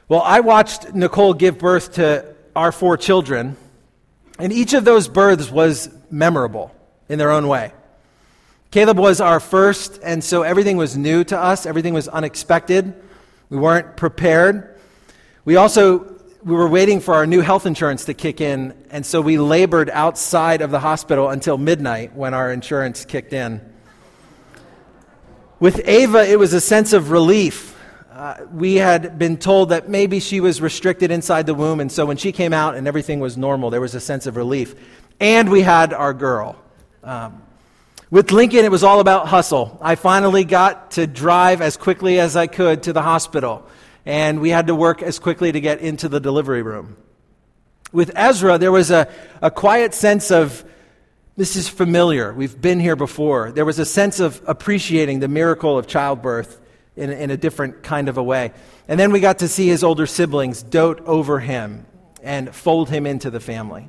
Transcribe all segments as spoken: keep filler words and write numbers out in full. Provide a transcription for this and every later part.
Well, I watched Nicole give birth to our four children, and each of those births was memorable in their own way. Caleb was our first, and so everything was new to us. Everything was unexpected. We weren't prepared. We also, we were waiting for our new health insurance to kick in, and so we labored outside of the hospital until midnight when our insurance kicked in. With Ava, it was a sense of relief. Uh, we had been told that maybe she was restricted inside the womb, and so when she came out and everything was normal, there was a sense of relief. And we had our girl. Um, with Lincoln, it was all about hustle. I finally got to drive as quickly as I could to the hospital, and we had to work as quickly to get into the delivery room. With Ezra, there was a, a quiet sense of, this is familiar, we've been here before. There was a sense of appreciating the miracle of childbirth in, in a different kind of a way. And then we got to see his older siblings dote over him and fold him into the family.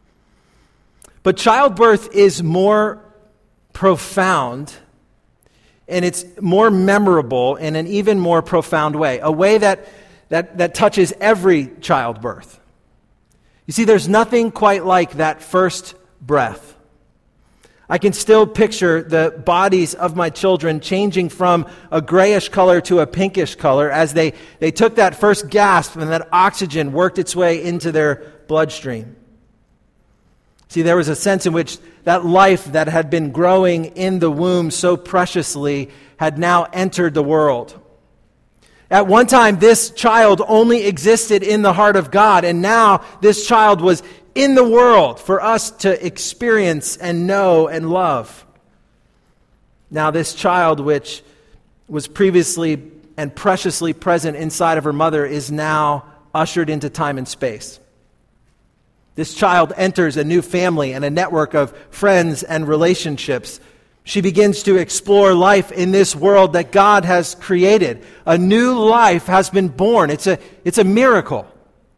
But childbirth is more profound, and it's more memorable in an even more profound way, a way that, that, that touches every childbirth. You see, there's nothing quite like that first breath. I can still picture the bodies of my children changing from a grayish color to a pinkish color as they, they took that first gasp and that oxygen worked its way into their bloodstream. See, there was a sense in which that life that had been growing in the womb so preciously had now entered the world. At one time, this child only existed in the heart of God, and now this child was in the world for us to experience and know and love. Now, this child, which was previously and preciously present inside of her mother, is now ushered into time and space. This child enters a new family and a network of friends and relationships. She begins to explore life in this world that God has created. A new life has been born. It's a, it's a miracle.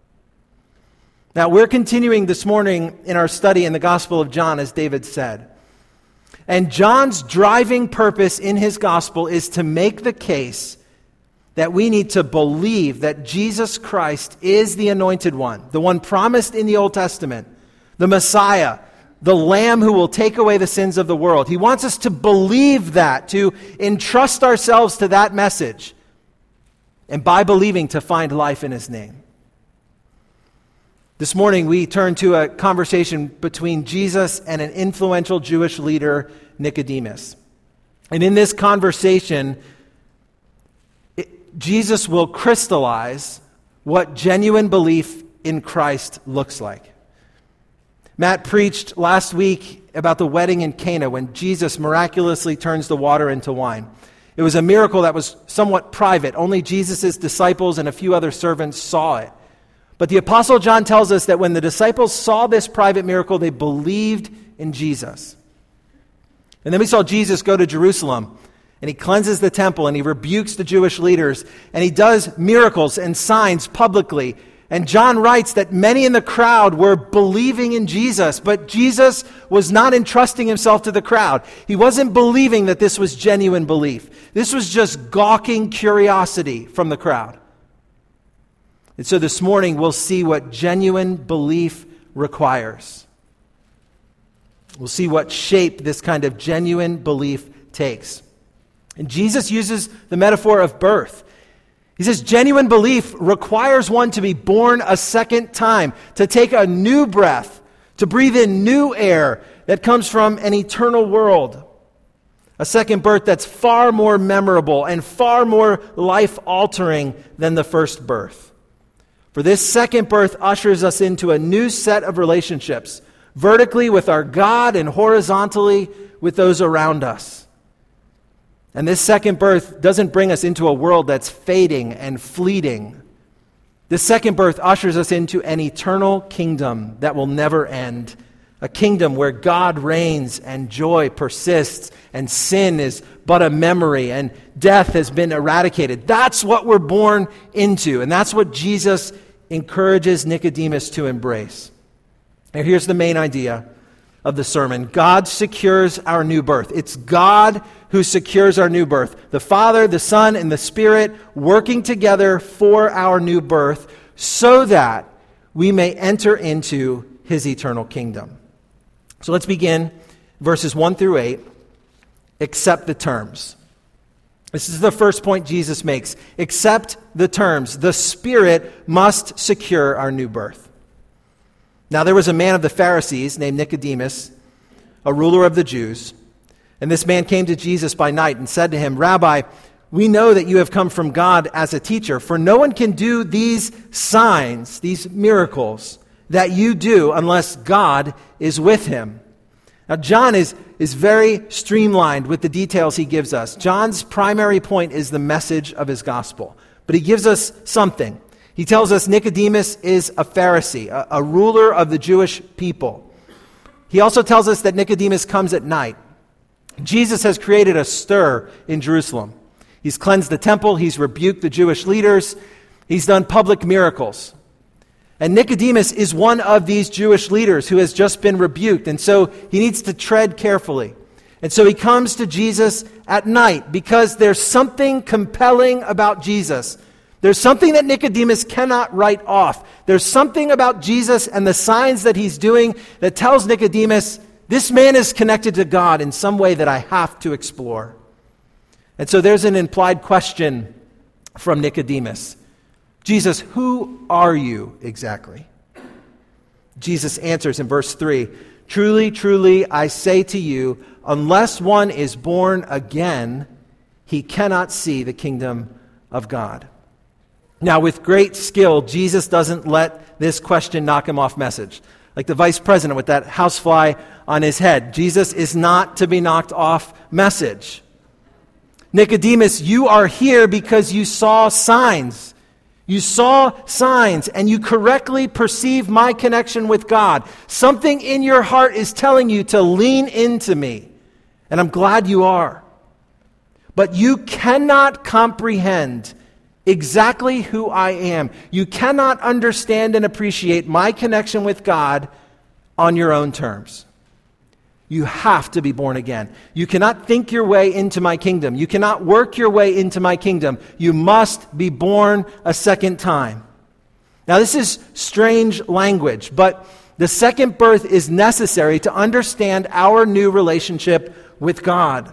Now, we're continuing this morning in our study in the Gospel of John, as David said. And John's driving purpose in his gospel is to make the case that we need to believe that Jesus Christ is the Anointed One, the one promised in the Old Testament, the Messiah, the Lamb who will take away the sins of the world. He wants us to believe that, to entrust ourselves to that message, and by believing to find life in His name. This morning we turn to a conversation between Jesus and an influential Jewish leader, Nicodemus. And in this conversation, it, Jesus will crystallize what genuine belief in Christ looks like. Matt preached last week about the wedding in Cana when Jesus miraculously turns the water into wine. It was a miracle that was somewhat private. Only Jesus' disciples and a few other servants saw it. But the Apostle John tells us that when the disciples saw this private miracle, they believed in Jesus. And then we saw Jesus go to Jerusalem, and He cleanses the temple, and He rebukes the Jewish leaders, and He does miracles and signs publicly. And John writes that many in the crowd were believing in Jesus, but Jesus was not entrusting Himself to the crowd. He wasn't believing that this was genuine belief. This was just gawking curiosity from the crowd. And so this morning we'll see what genuine belief requires. We'll see what shape this kind of genuine belief takes. And Jesus uses the metaphor of birth. He says genuine belief requires one to be born a second time, to take a new breath, to breathe in new air that comes from an eternal world. A second birth that's far more memorable and far more life-altering than the first birth. For this second birth ushers us into a new set of relationships, vertically with our God and horizontally with those around us. And this second birth doesn't bring us into a world that's fading and fleeting. This second birth ushers us into an eternal kingdom that will never end. A kingdom where God reigns and joy persists and sin is but a memory and death has been eradicated. That's what we're born into, and that's what Jesus encourages Nicodemus to embrace. Now here's the main idea. of the sermon. God secures our new birth. It's God who secures our new birth. The Father, the Son, and the Spirit working together for our new birth so that we may enter into his eternal kingdom. So let's begin verses one through eight. Accept the terms. This is the first point Jesus makes. Accept the terms. The Spirit must secure our new birth. Now there was a man of the Pharisees named Nicodemus, a ruler of the Jews. And this man came to Jesus by night and said to him, "Rabbi, we know that you have come from God as a teacher, for no one can do these signs, these miracles that you do unless God is with him." Now John is, is very streamlined with the details he gives us. John's primary point is the message of his gospel. But he gives us something. He tells us Nicodemus is a Pharisee, a, a ruler of the Jewish people. He also tells us that Nicodemus comes at night. Jesus has created a stir in Jerusalem. He's cleansed the temple. He's rebuked the Jewish leaders. He's done public miracles. And Nicodemus is one of these Jewish leaders who has just been rebuked. And so he needs to tread carefully. And so he comes to Jesus at night because there's something compelling about Jesus. There's something that Nicodemus cannot write off. There's something about Jesus and the signs that he's doing that tells Nicodemus, this man is connected to God in some way that I have to explore. And so there's an implied question from Nicodemus. Jesus, who are you exactly? Jesus answers in verse three, "Truly, truly, I say to you, unless one is born again, he cannot see the kingdom of God." Now, with great skill, Jesus doesn't let this question knock him off message. Like the vice president with that housefly on his head. Jesus is not to be knocked off message. Nicodemus, you are here because you saw signs. You saw signs and you correctly perceive my connection with God. Something in your heart is telling you to lean into me. And I'm glad you are. But you cannot comprehend exactly who I am. You cannot understand and appreciate my connection with God on your own terms. You have to be born again. You cannot think your way into my kingdom. You cannot work your way into my kingdom. You must be born a second time. Now, this is strange language, but the second birth is necessary to understand our new relationship with God.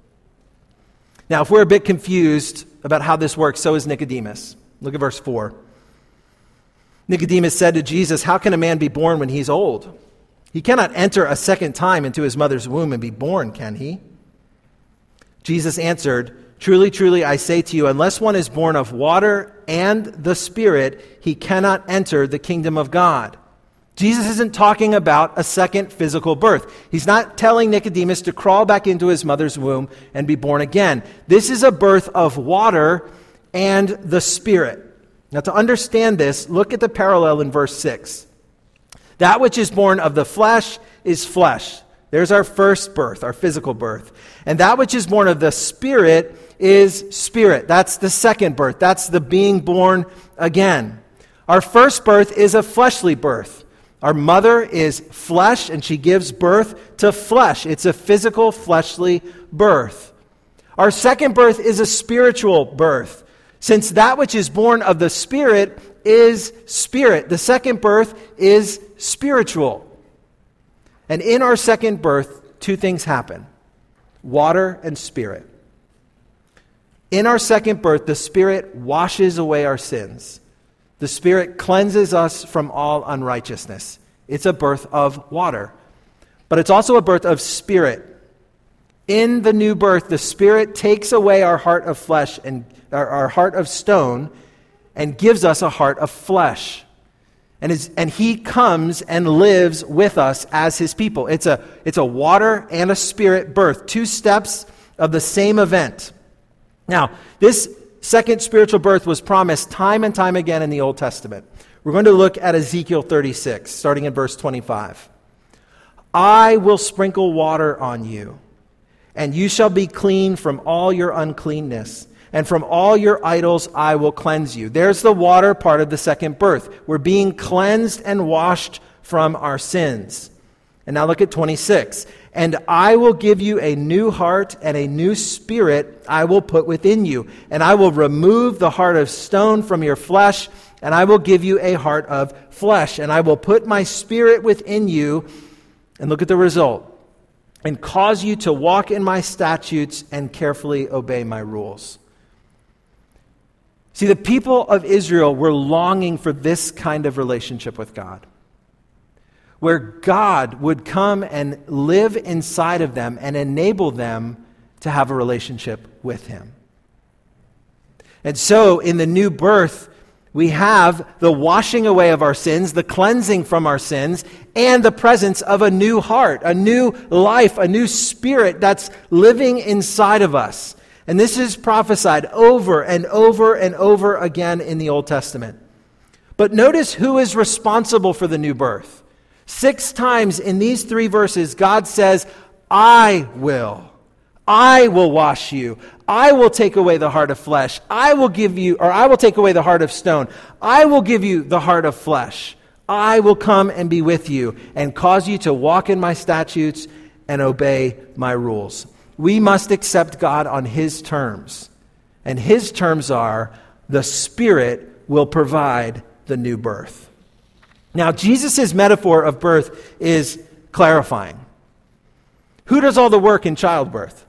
Now, if we're a bit confused about how this works, so is Nicodemus. Look at verse four. Nicodemus said to Jesus, "How can a man be born when he's old? He cannot enter a second time into his mother's womb and be born, can he?" Jesus answered, "Truly, truly, I say to you, unless one is born of water and the Spirit, he cannot enter the kingdom of God." Jesus isn't talking about a second physical birth. He's not telling Nicodemus to crawl back into his mother's womb and be born again. This is a birth of water and the Spirit. Now, to understand this, look at the parallel in verse six. That which is born of the flesh is flesh. There's our first birth, our physical birth. And that which is born of the Spirit is spirit. That's the second birth. That's the being born again. Our first birth is a fleshly birth. Our mother is flesh, and she gives birth to flesh. It's a physical, fleshly birth. Our second birth is a spiritual birth. Since that which is born of the Spirit is spirit, the second birth is spiritual. And in our second birth, two things happen: water and spirit. In our second birth, the Spirit washes away our sins. The Spirit cleanses us from all unrighteousness. It's a birth of water. But it's also a birth of spirit. In the new birth, the Spirit takes away our heart of flesh and our, our heart of stone and gives us a heart of flesh. And, is, and he comes and lives with us as his people. It's a, it's a water and a spirit birth, two steps of the same event. Now, this second spiritual birth was promised time and time again in the Old Testament. We're going to look at Ezekiel thirty-six, starting in verse twenty-five. "I will sprinkle water on you, and you shall be clean from all your uncleanness, and from all your idols I will cleanse you." There's the water part of the second birth. We're being cleansed and washed from our sins. And now look at twenty-six. And I will give you a new heart, and a new spirit I will put within you. And I will remove the heart of stone from your flesh, and I will give you a heart of flesh. And I will put my spirit within you, and look at the result, and cause you to walk in my statutes and carefully obey my rules. See, the people of Israel were longing for this kind of relationship with God, where God would come and live inside of them and enable them to have a relationship with Him. And so, in the new birth, we have the washing away of our sins, the cleansing from our sins, and the presence of a new heart, a new life, a new spirit that's living inside of us. And this is prophesied over and over and over again in the Old Testament. But notice who is responsible for the new birth. Six times in these three verses, God says, I will. I will wash you. I will take away the heart of flesh. I will give you, or I will take away the heart of stone. I will give you the heart of flesh. I will come and be with you and cause you to walk in my statutes and obey my rules. We must accept God on His terms. And His terms are, the Spirit will provide the new birth. Now, Jesus' metaphor of birth is clarifying. Who does all the work in childbirth?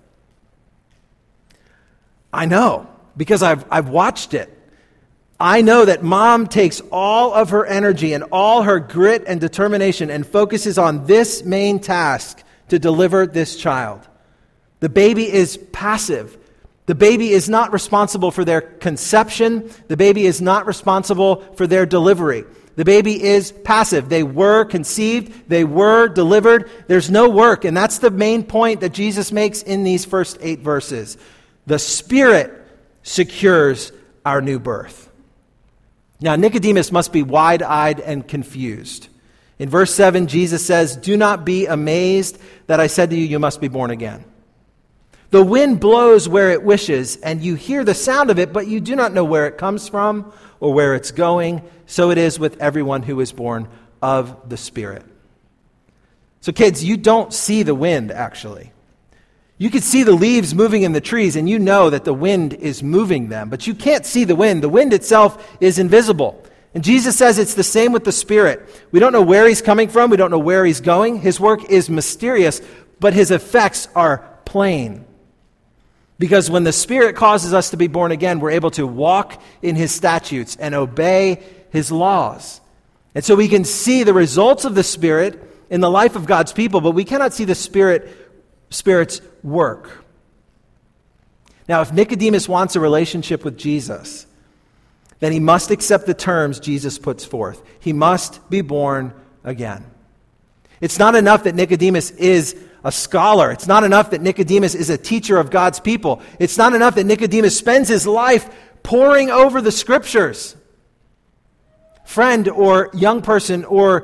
I know, because I've, I've watched it. I know that mom takes all of her energy and all her grit and determination and focuses on this main task to deliver this child. The baby is passive. The baby is not responsible for their conception. The baby is not responsible for their delivery. The baby is passive. They were conceived. They were delivered. There's no work. And that's the main point that Jesus makes in these first eight verses. The Spirit secures our new birth. Now, Nicodemus must be wide-eyed and confused. In verse seven, Jesus says, do not be amazed that I said to you, you must be born again. The wind blows where it wishes, and you hear the sound of it, but you do not know where it comes from or where it's going. So it is with everyone who is born of the Spirit. So kids, you don't see the wind, actually. You can see the leaves moving in the trees, and you know that the wind is moving them, but you can't see the wind. The wind itself is invisible. And Jesus says it's the same with the Spirit. We don't know where He's coming from. We don't know where He's going. His work is mysterious, but His effects are plain. Because when the Spirit causes us to be born again, we're able to walk in His statutes and obey His laws. And so we can see the results of the Spirit in the life of God's people, but we cannot see the Spirit, Spirit's work. Now, if Nicodemus wants a relationship with Jesus, then he must accept the terms Jesus puts forth. He must be born again. It's not enough that Nicodemus is a scholar. It's not enough that Nicodemus is a teacher of God's people. It's not enough that Nicodemus spends his life poring over the Scriptures. Friend or young person, or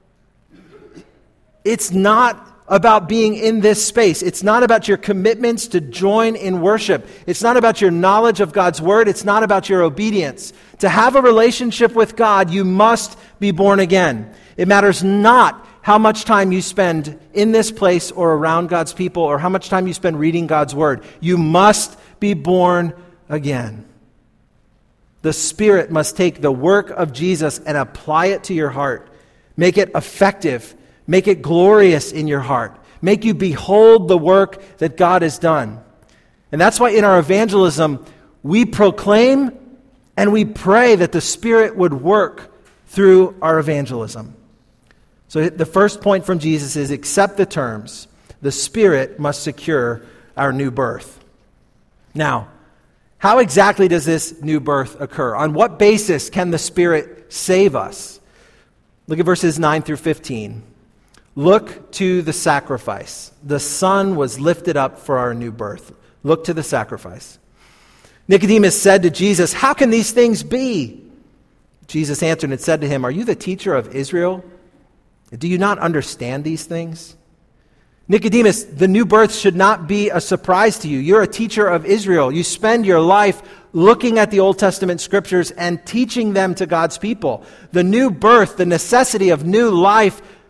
it's not about being in this space. It's not about your commitments to join in worship. It's not about your knowledge of God's Word. It's not about your obedience. To have a relationship with God, you must be born again. It matters not how much time you spend in this place or around God's people, or how much time you spend reading God's Word. You must be born again. The Spirit must take the work of Jesus and apply it to your heart. Make it effective. Make it glorious in your heart. Make you behold the work that God has done. And that's why in our evangelism, we proclaim and we pray that the Spirit would work through our evangelism. So the first point from Jesus is accept the terms. The Spirit must secure our new birth. Now, how exactly does this new birth occur? On what basis can the Spirit save us? Look at verses nine through fifteen. Look to the sacrifice. The Son was lifted up for our new birth. Look to the sacrifice. Nicodemus said to Jesus, how can these things be? Jesus answered and said to him, are you the teacher of Israel? Do you not understand these things? Nicodemus, the new birth should not be a surprise to you. You're a teacher of Israel. You spend your life looking at the Old Testament Scriptures and teaching them to God's people. The new birth, the necessity of new life,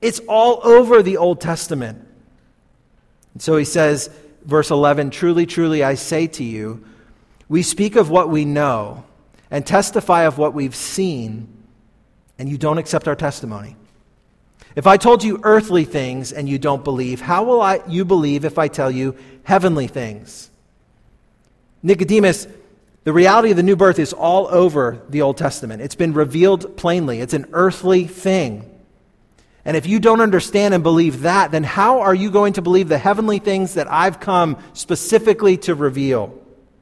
It's all over the Old Testament. And so he says, verse eleven, "Truly, truly, I say to you, we speak of what we know and testify of what we've seen, and you don't accept our testimony. If I told you earthly things and you don't believe, how will I, you believe if I tell you heavenly things?" Nicodemus, the reality of the new birth is all over the Old Testament. It's been revealed plainly. It's an earthly thing. And if you don't understand and believe that, then how are you going to believe the heavenly things that I've come specifically to reveal?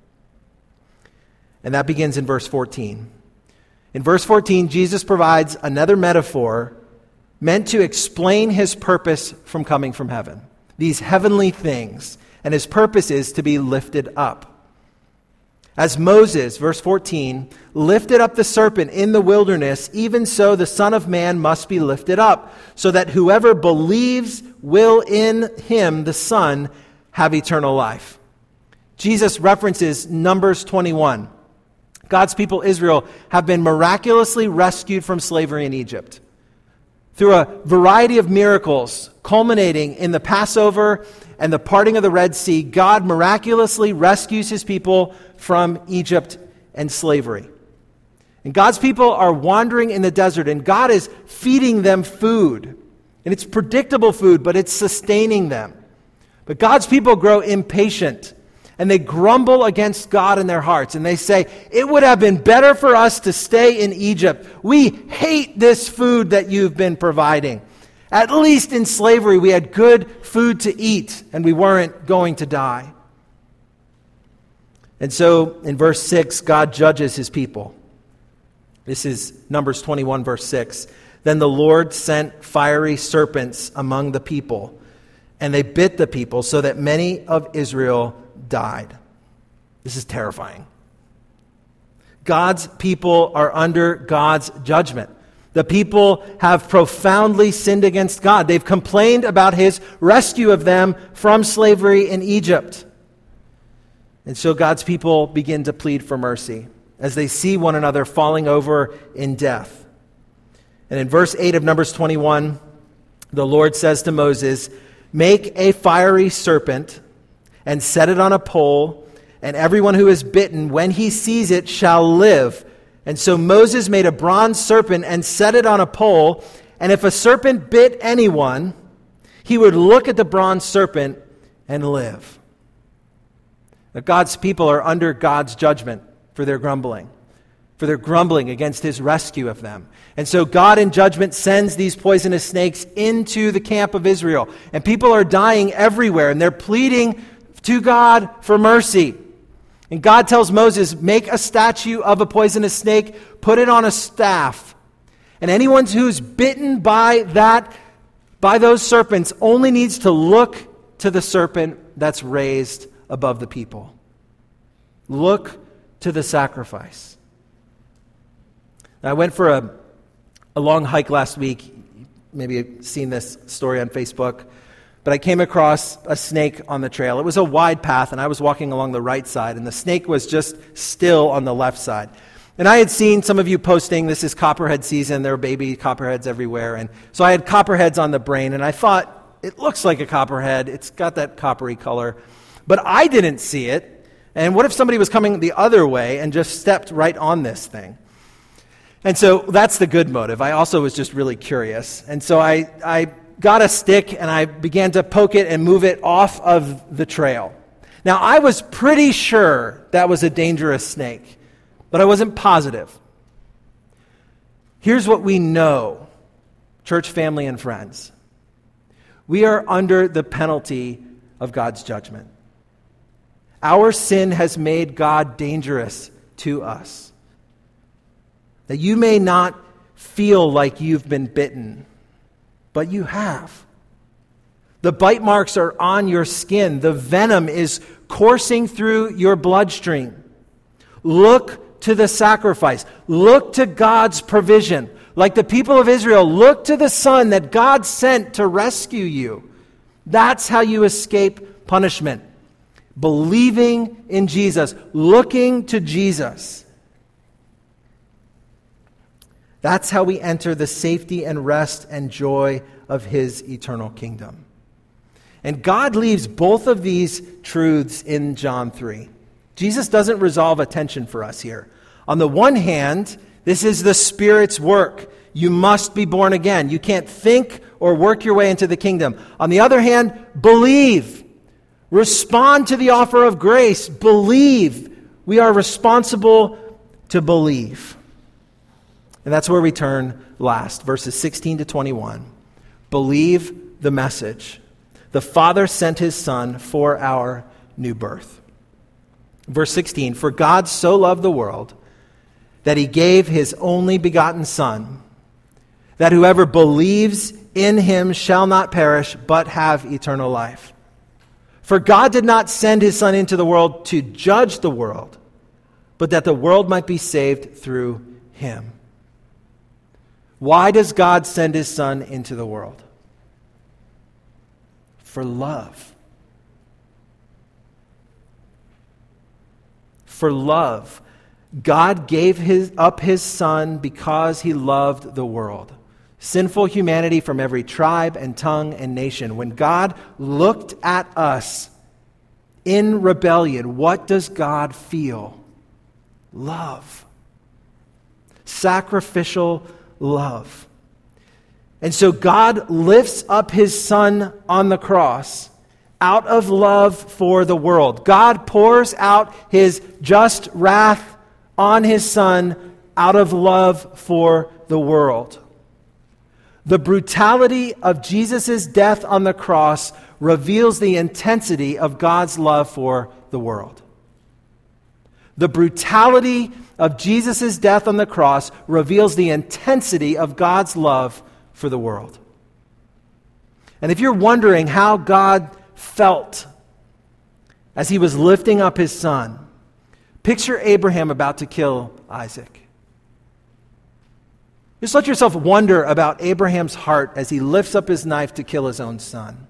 And that begins in verse fourteen. In verse fourteen, Jesus provides another metaphor meant to explain his purpose from coming from heaven. These heavenly things. And his purpose is to be lifted up. As Moses, verse fourteen, lifted up the serpent in the wilderness, even so the Son of Man must be lifted up, so that whoever believes will in him, the Son, have eternal life. Jesus references Numbers twenty-one. God's people, Israel, have been miraculously rescued from slavery in Egypt through a variety of miracles, culminating in the Passover and the parting of the Red Sea. God miraculously rescues his people from Egypt and slavery. And God's people are wandering in the desert, and God is feeding them food. And it's predictable food, but it's sustaining them. But God's people grow impatient, and they grumble against God in their hearts. And they say, "It would have been better for us to stay in Egypt. We hate this food that you've been providing. At least in slavery, we had good food to eat, and we weren't going to die." And so, in verse six, God judges his people. This is Numbers twenty-one, verse six. "Then the Lord sent fiery serpents among the people, and they bit the people so that many of Israel died." This is terrifying. God's people are under God's judgment. The people have profoundly sinned against God. They've complained about his rescue of them from slavery in Egypt. And so God's people begin to plead for mercy as they see one another falling over in death. And in verse eight of Numbers twenty-one, the Lord says to Moses, "Make a fiery serpent and set it on a pole, and everyone who is bitten, when he sees it, shall live." And so Moses made a bronze serpent and set it on a pole, and if a serpent bit anyone, he would look at the bronze serpent and live. Now, God's people are under God's judgment for their grumbling, for their grumbling against his rescue of them. And so God in judgment sends these poisonous snakes into the camp of Israel. And people are dying everywhere, and they're pleading to God for mercy. And God tells Moses, "Make a statue of a poisonous snake, put it on a staff. And anyone who's bitten by that, by those serpents, only needs to look to the serpent that's raised above the people. Look to the sacrifice." Now, I went for a, a long hike last week. Maybe you've seen this story on Facebook. But I came across a snake on the trail. It was a wide path, and I was walking along the right side, and the snake was just still on the left side. And I had seen some of you posting, this is copperhead season, there are baby copperheads everywhere. And so I had copperheads on the brain, and I thought, it looks like a copperhead. It's got that coppery color. But I didn't see it. And what if somebody was coming the other way and just stepped right on this thing? And so that's the good motive. I also was just really curious. And so I... I got a stick and I began to poke it and move it off of the trail. Now, I was pretty sure that was a dangerous snake, but I wasn't positive. Here's what we know, church family and friends. We are under the penalty of God's judgment. Our sin has made God dangerous to us. That you may not feel like you've been bitten, but you have. The bite marks are on your skin. The venom is coursing through your bloodstream. Look to the sacrifice. Look to God's provision. Like the people of Israel, look to the Son that God sent to rescue you. That's how you escape punishment. Believing in Jesus. Looking to Jesus. That's how we enter the safety and rest and joy of his eternal kingdom. And God leaves both of these truths in John three. Jesus doesn't resolve a tension for us here. On the one hand, this is the Spirit's work. You must be born again. You can't think or work your way into the kingdom. On the other hand, believe. Respond to the offer of grace. Believe. We are responsible to believe. And that's where we turn last, verses sixteen to twenty-one. Believe the message. The Father sent his Son for our new birth. Verse sixteen, for God so loved the world that he gave his only begotten Son, that whoever believes in him shall not perish, but have eternal life. For God did not send his Son into the world to judge the world, but that the world might be saved through him. Why does God send his Son into the world? For love. For love. God gave his, up his Son because he loved the world. Sinful humanity from every tribe and tongue and nation. When God looked at us in rebellion, what does God feel? Love. Sacrificial love. And so God lifts up his Son on the cross out of love for the world. God pours out his just wrath on his Son out of love for the world. The brutality of Jesus' death on the cross reveals the intensity of God's love for the world. The brutality of Jesus' death on the cross reveals the intensity of God's love for the world. And if you're wondering how God felt as he was lifting up his Son, picture Abraham about to kill Isaac. Just let yourself wonder about Abraham's heart as he lifts up his knife to kill his own son.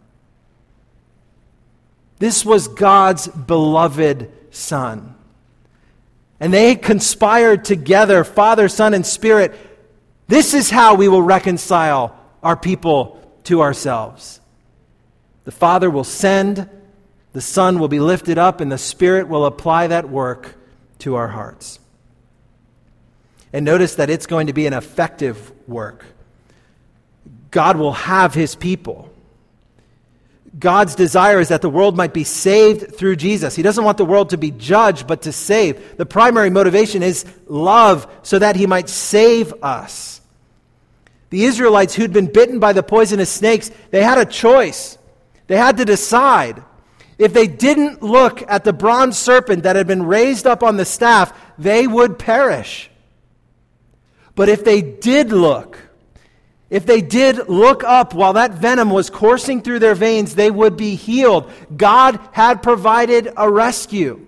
This was God's beloved Son. And they conspired together, Father, Son, and Spirit. This is how we will reconcile our people to ourselves. The Father will send, the Son will be lifted up, and the Spirit will apply that work to our hearts. And notice that it's going to be an effective work. God will have his people. God's desire is that the world might be saved through Jesus. He doesn't want the world to be judged, but to save. The primary motivation is love, so that he might save us. The Israelites who'd been bitten by the poisonous snakes, they had a choice. They had to decide. If they didn't look at the bronze serpent that had been raised up on the staff, they would perish. But if they did look, if they did look up while that venom was coursing through their veins, they would be healed. God had provided a rescue.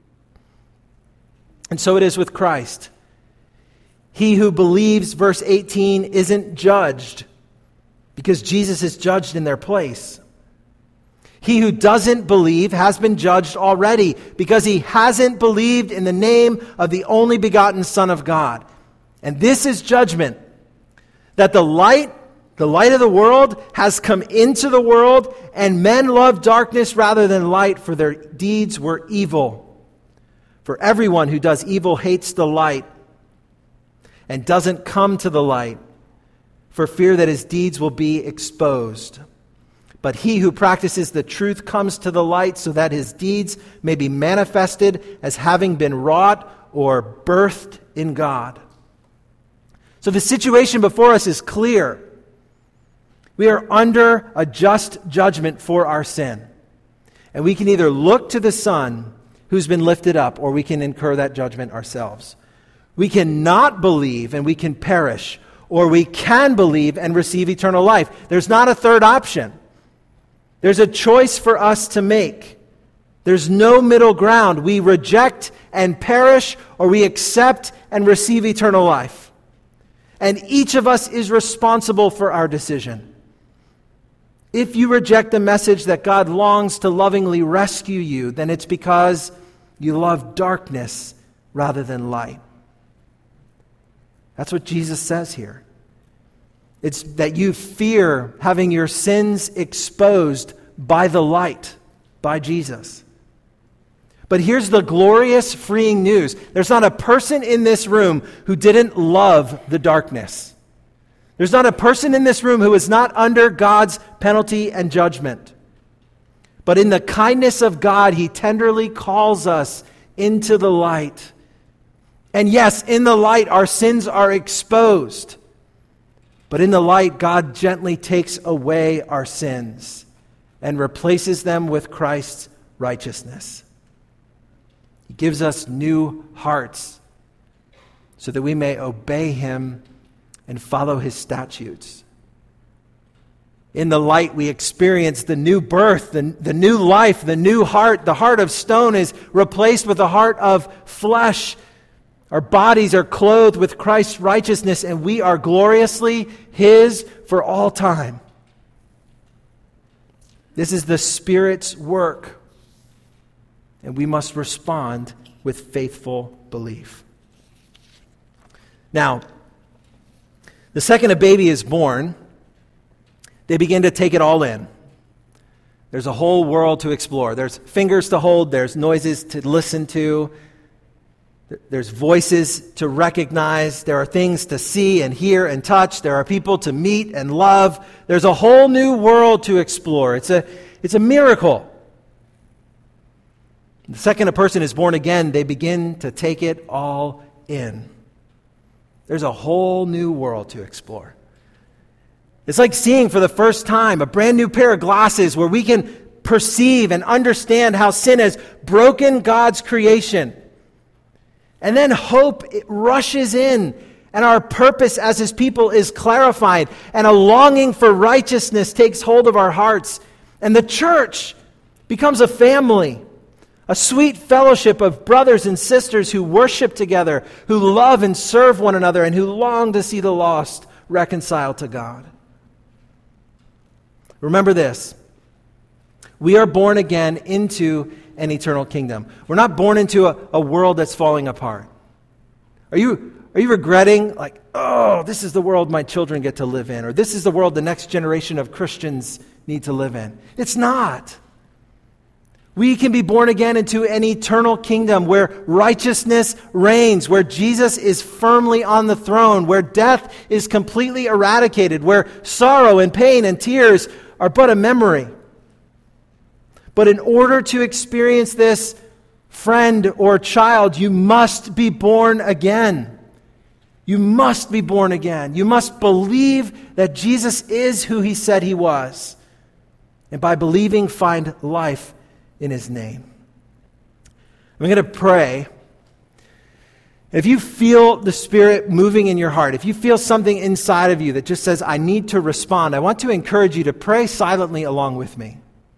And so it is with Christ. He who believes, verse eighteen, isn't judged because Jesus is judged in their place. He who doesn't believe has been judged already because he hasn't believed in the name of the only begotten Son of God. And this is judgment, that the light, the light of the world, has come into the world, and men love darkness rather than light, for their deeds were evil. For everyone who does evil hates the light and doesn't come to the light, for fear that his deeds will be exposed. But he who practices the truth comes to the light, so that his deeds may be manifested as having been wrought or birthed in God. So the situation before us is clear. We are under a just judgment for our sin. And we can either look to the Son who's been lifted up, or we can incur that judgment ourselves. We cannot believe and we can perish, or we can believe and receive eternal life. There's not a third option. There's a choice for us to make. There's no middle ground. We reject and perish, or we accept and receive eternal life. And each of us is responsible for our decision. If you reject the message that God longs to lovingly rescue you, then it's because you love darkness rather than light. That's what Jesus says here. It's that you fear having your sins exposed by the light, by Jesus. But here's the glorious, freeing news. There's not a person in this room who didn't love the darkness. There's not a person in this room who is not under God's penalty and judgment. But in the kindness of God, He tenderly calls us into the light. And yes, in the light, our sins are exposed. But in the light, God gently takes away our sins and replaces them with Christ's righteousness. He gives us new hearts so that we may obey Him and follow His statutes. In the light, we experience the new birth, the, the new life, the new heart. The heart of stone is replaced with a heart of flesh. Our bodies are clothed with Christ's righteousness, and we are gloriously His for all time. This is the Spirit's work, and we must respond with faithful belief. Now, the second a baby is born, they begin to take it all in. There's a whole world to explore. There's fingers to hold, there's noises to listen to, there's voices to recognize, there are things to see and hear and touch, there are people to meet and love. There's a whole new world to explore. It's a, it's a miracle. The second a person is born again, they begin to take it all in. There's a whole new world to explore. It's like seeing for the first time a brand new pair of glasses where we can perceive and understand how sin has broken God's creation. And then hope it rushes in, and our purpose as His people is clarified, and a longing for righteousness takes hold of our hearts. And the church becomes a family, a sweet fellowship of brothers and sisters who worship together, who love and serve one another, and who long to see the lost reconciled to God. Remember this. We are born again into an eternal kingdom. We're not born into a, a world that's falling apart. Are you, are you regretting, like, oh, this is the world my children get to live in, or this is the world the next generation of Christians need to live in? It's not. We can be born again into an eternal kingdom where righteousness reigns, where Jesus is firmly on the throne, where death is completely eradicated, where sorrow and pain and tears are but a memory. But in order to experience this, friend or child, you must be born again. You must be born again. You must believe that Jesus is who He said He was. And by believing, find life in His name. I'm going to pray. If you feel the Spirit moving in your heart, if you feel something inside of you that just says, I need to respond, I want to encourage you to pray silently along with me.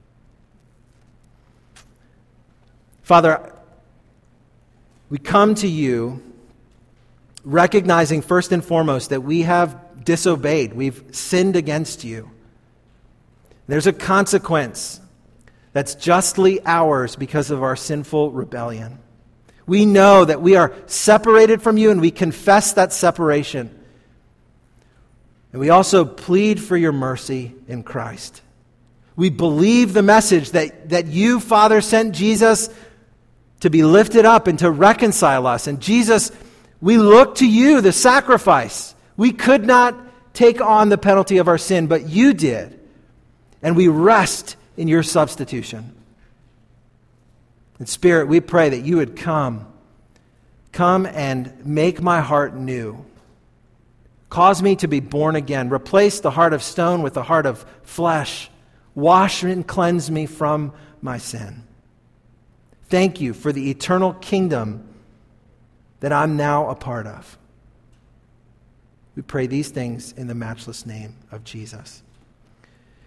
Father, we come to You recognizing first and foremost that we have disobeyed. We've sinned against You. There's a consequence that's justly ours because of our sinful rebellion. We know that we are separated from You, and we confess that separation. And we also plead for Your mercy in Christ. We believe the message that, that You, Father, sent Jesus to be lifted up and to reconcile us. And Jesus, we look to You, the sacrifice. We could not take on the penalty of our sin, but You did. And we rest in Your substitution. In Spirit, we pray that You would come. Come and make my heart new. Cause me to be born again. Replace the heart of stone with the heart of flesh. Wash and cleanse me from my sin. Thank You for the eternal kingdom that I'm now a part of. We pray these things in the matchless name of Jesus.